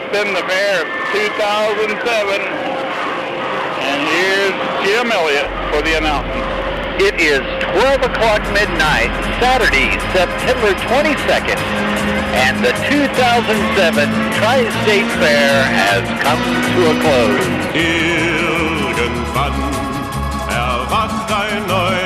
been the fair of 2007. And here's Jim Elliott for the announcement. It is 12 o'clock midnight, Saturday, September 22nd, and the 2007 Tri-State Fair has come to a close. Irgendwann erwacht ein neues